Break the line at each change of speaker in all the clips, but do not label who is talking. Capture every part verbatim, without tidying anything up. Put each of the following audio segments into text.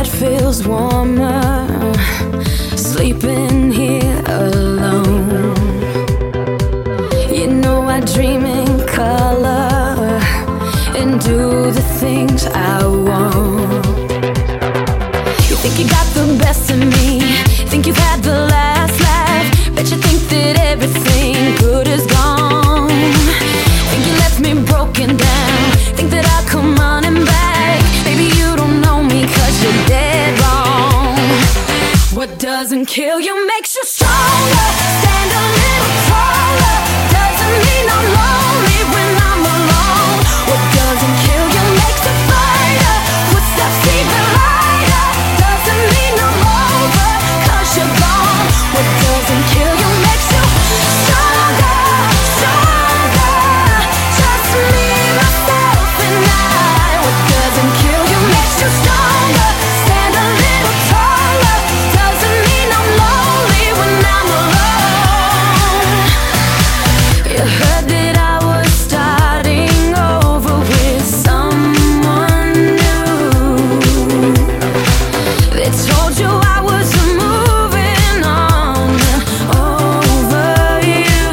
bed feels warmer, sleeping here alone. You know I dream in color and do the things I want. You think you got the best of me, think you've had the last laugh, bet you think that everything good is gone. Think you left me broken down, think that I'll come running back. Baby, you don't know me cause you're dead wrong. What doesn't kill you makes you stronger. Stand a little taller. Doesn't mean I'm lonely when I'm alone. What doesn't kill you makes a fighter. Footsteps even lighter. Doesn't mean I'm over cause you're gone. What doesn't kill you makes you stronger, stronger. Just me, myself and I. What doesn't kill you makes you stronger. Stand a little taller. Doesn't mean I'm lonely when I'm alone. You heard that I was starting over with someone new. They told you I was moving on over you.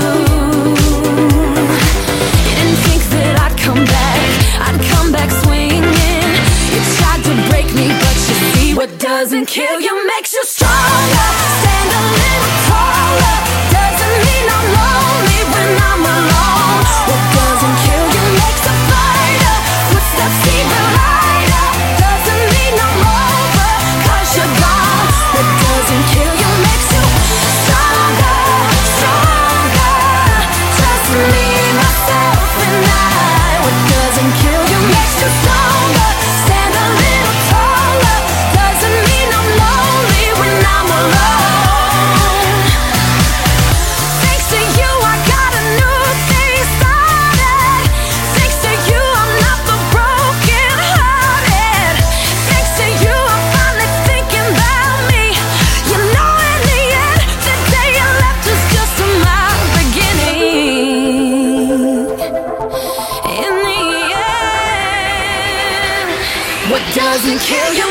You didn't think that I'd come back, I'd come back swinging. You tried to break me, but you see what doesn't kill you makes you stronger. Stand a little taller. Doesn't mean I'm lonely when I'm alone. What doesn't kill you makes a fighter. Footsteps even lighter. Doesn't mean I'm over cause you're gone. What doesn't kill you makes you stronger, stronger. Just me, myself and I. What doesn't kill you makes you stronger. Stand a little taller. Doesn't mean I'm lonely when I'm alone. Thanks to you I got a new thing started. Thanks to you I'm not the broken hearted. Thanks to you I'm finally thinking about me. You know in the end, the day you left was just my beginning. In the end, what doesn't kill you